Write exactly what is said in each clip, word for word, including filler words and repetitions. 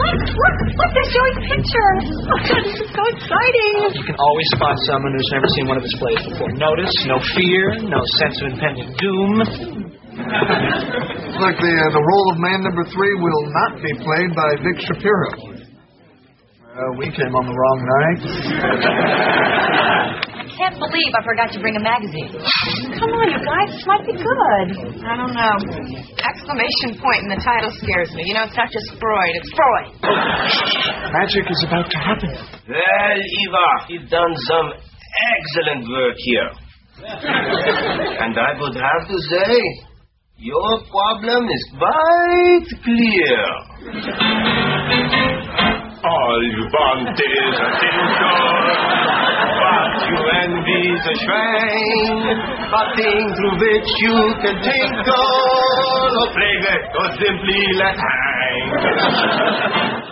look, look, they're showing pictures. Oh, God, this is so exciting. You can always spot someone who's never seen one of his plays before. Notice, no fear, no sense of impending doom. Look, the, uh, the role of man number three will not be played by Vic Shapiro. Well, we came on the wrong night. I can't believe I forgot to bring a magazine. Come on, you guys. This might be good. I don't know. Exclamation point in the title scares me. You know, it's not just Freud, it's Freud. Magic is about to happen. Well, Eva, you've done some excellent work here. And I would have to say, your problem is quite clear. All you want is a tinkle, but you envy the shrine, a thing through which you can tinkle, or play it, or simply let hang.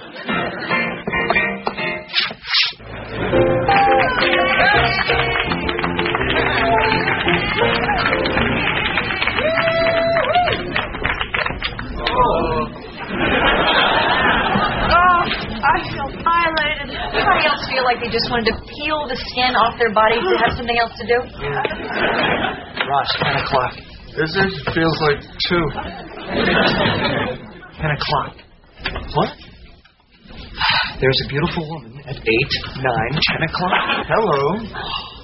I feel violated. Anybody else feel like they just wanted to peel the skin off their bodies to have something else to do? Ross, ten o'clock. Is it? Feels like two. Ten o'clock. What? There's a beautiful woman at eight, nine, ten o'clock. Hello.